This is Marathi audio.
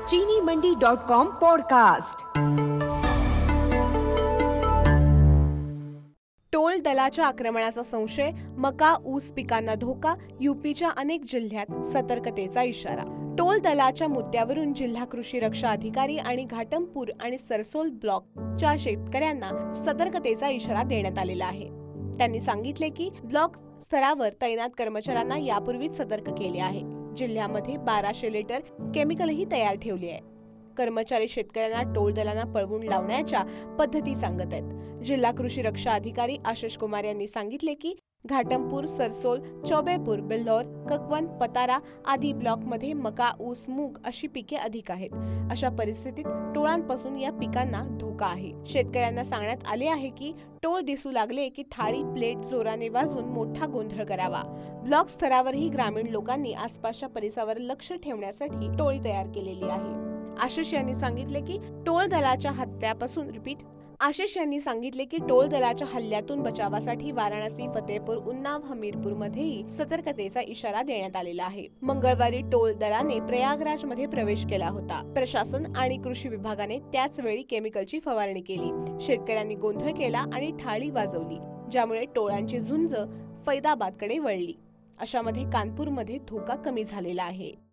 चीनीमंडी.com पॉडकास्ट। टोळ दलाच्या आक्रमणाचा संशय, मका ऊस पिकांना धोका, यूपीच्या अनेक जिल्ह्यात सतर्कतेचा इशारा। टोळ दलाच्या मुद्द्यावरून जिल्हा कृषी रक्षा अधिकारी आणि घाटमपूर आणि सरसोल ब्लॉकच्या शेतकऱ्यांना सतर्कतेचा इशारा देण्यात आलेला आहे। त्यांनी सांगितले की ब्लॉक स्तरावर तैनात कर्मचाऱ्यांना यापूर्वीच सतर्क केले आहे। जिल्ह्यामध्ये 1200 लिटर केमिकलही तयार ठेवले आहे। कर्मचारी शेतकऱ्यांना टोळ दलांना पळवून लावण्याच्या पद्धती सांगत आहेत। जिल्हा कृषी रक्षा अधिकारी आशिष कुमार यांनी सांगितले की घाटमपूर, सरसोल, चौबेपूर, बिल्हौर, ककवन, पतारा आदी ब्लॉकमध्ये मका, ऊस, मूग अशी पिके अधिक आहेत। अशा परिस्थितीत टोळांपासून या पिकांना धोका आहे। शेतकऱ्यांना सांगण्यात आले आहे की टोळ दिसू लागले की थाळी प्लेट जोराने वाजवून मोठा गोंधळ करावा। ब्लॉक स्तरावरही ग्रामीण लोकांनी आसपासच्या परिसरावर लक्ष ठेवण्यासाठी टोळी तयार केलेली आहे। आशिष यांनी सांगितले की टोळ दलाच्या हल्ल्यातून बचावासाठी वाराणसी, फतेहपूर, उन्नाव, हमीरपूर मध्येही सतर्कतेचा इशारा देण्यात आलेला आहे। मंगळवारी टोळ दलाने प्रयागराज मध्ये प्रवेश केला होता। प्रशासन आणि कृषी विभागाने त्याच वेळी केमिकलची फवारणी केली। शेतकऱ्यांनी गोंधळ केला आणि थाळी वाजवली, ज्यामुळे टोळांची झुंज फैदाबादकडे वळली। अशामध्ये कानपूरमध्ये धोका कमी झालेला आहे।